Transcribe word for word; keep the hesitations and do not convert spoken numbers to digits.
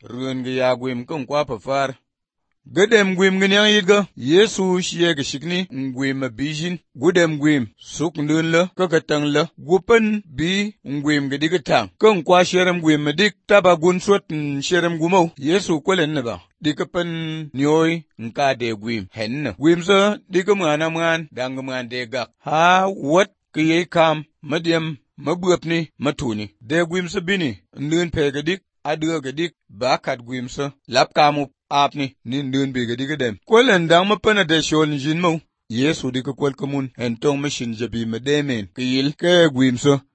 ruen ga ya gwim kan kwa fafar. Gadem gwim ganyang yiga, Yesu shiye ga shikni ngwim bijin, gudem gwim, suk ndun la, kakatang la, gupen bi ngwim ga digatang, kan kwa sherem gwim dik taba gun swat n sherem gumau, Yesu kwelen na ba. Dikapan nyoy nka de gwim, hen na. Gwim sa, dika mwana mwan, dang mwan de gak. Ha, wat kiye kam, madyam, mabuapni, matuni. De gwim sa bini, ndun pega dik, adua ga dik, bakat gwim sa, lap kamup. Apni, nin dun biga diga dem. Kwelen dang mapana de shol njin mo. Yesu dika kwel kamun, en tong mashin jabi mademen, kiyil, ke gwim so,